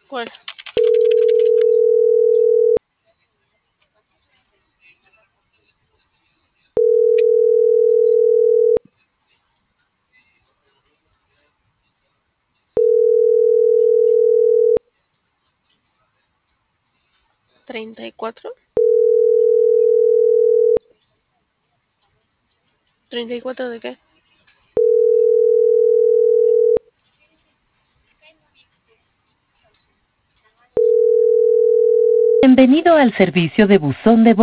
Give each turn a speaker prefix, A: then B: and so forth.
A: ¿Cuál? ¿34? ¿34 de qué?
B: Bienvenido al servicio de buzón de voz.